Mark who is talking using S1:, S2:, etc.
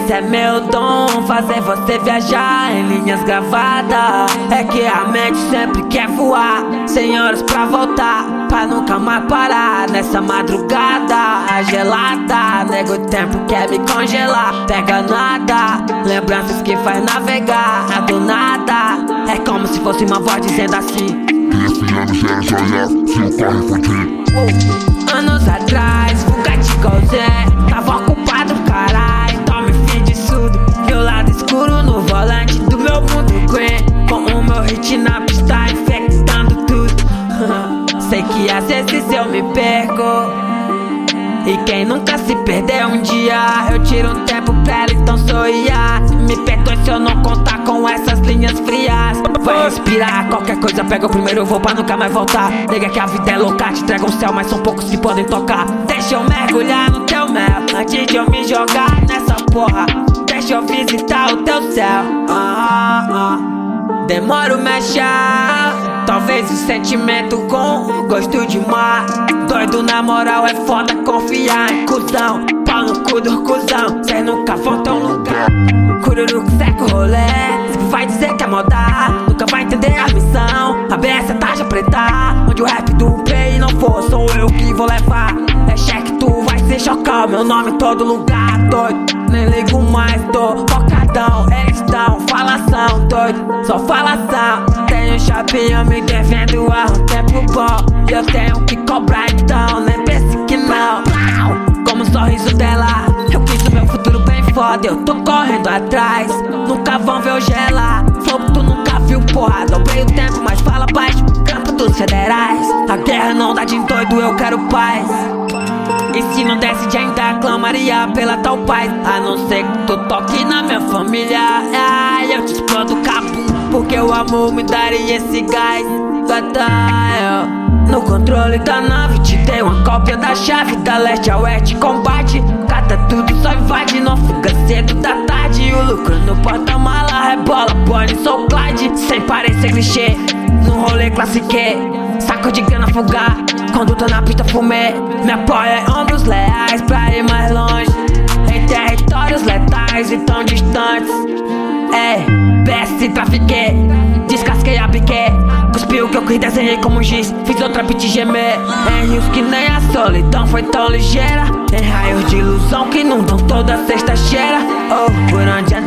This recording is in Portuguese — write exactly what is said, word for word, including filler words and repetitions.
S1: esse é meu dom, fazer você viajar em linhas gravadas. É que a mente sempre quer voar, cem horas pra voltar, pra nunca mais parar. Nessa madrugada gelada, nego o tempo quer me congelar. Pega nada, lembranças que faz navegar do nada. É como se fosse uma voz dizendo assim:
S2: esse ano já olhar se o carro fudir.
S1: uh, Anos atrás, fuga de Golzé, tava ocupado, carai. Então me fiz de surdo, meu lado escuro no volante do meu mundo green, com o meu hit na pista infectando tudo. Sei que às vezes eu me perco, e quem nunca se perdeu um dia, eu tiro um tempo pra ela, então sou I A. Me perdoe se eu não contar com essas linhas frias. Vai respirar, qualquer coisa pega o primeiro voo pra nunca mais voltar. Nega que a vida é louca, te entrega um céu, mas são poucos que podem tocar. Deixa eu mergulhar no teu mel, antes de eu me jogar nessa porra. Deixa eu visitar o teu céu. ah, ah. Demoro me achar, talvez o sentimento com gosto de mar. Doido na moral, é foda confiar em cuzão. Pau no cu do cuzão, cês nunca vão ter um lugar. Cururuco seca o rolê, sempre vai dizer que é modar, nunca vai entender a missão. A B S é tarja preta, onde o rap do play não for, sou eu que vou levar. É cheque, tu vai se chocar, meu nome em todo lugar. Doido, nem ligo mais, tô focadão. Eles tão falação, doido, só falação. Tenho chapinha me devendo há um tempo bom, e eu tenho que cobrar, então nem pense que não. Como o sorriso dela, eu quis o meu futuro bem foda, eu tô correndo atrás, nunca vão ver eu gelar. Flow tu nunca viu, porra, dobrei o tempo, mas fala baixo, campo dos federais. A guerra não dá de doido, eu quero paz. E se não desse, ainda clamaria pela tal paz. A não ser que tu toque na minha família, ai, eu te explodo capum, porque o amor me daria esse gás. Gata, no controle da nave te dei uma cópia da chave. Da leste a oeste combate, cata tudo, só invade. Não fuga cedo da tarde, o lucro no porta-mala rebola, Bonnie, sou Clyde. Sem parecer clichê, no rolê classique, saco de grana fugar, quando tô na pista fumê. Me apoia em ombros leais pra ir mais longe, em territórios letais e tão distantes. Ei, B S trafiquei, descasquei a biquê, cuspi o que eu quis, desenhei como giz, fiz outra beat gemer. Em rios que nem a solidão foi tão ligeira, em raios de ilusão que inundam toda sexta-feira. Oh, por onde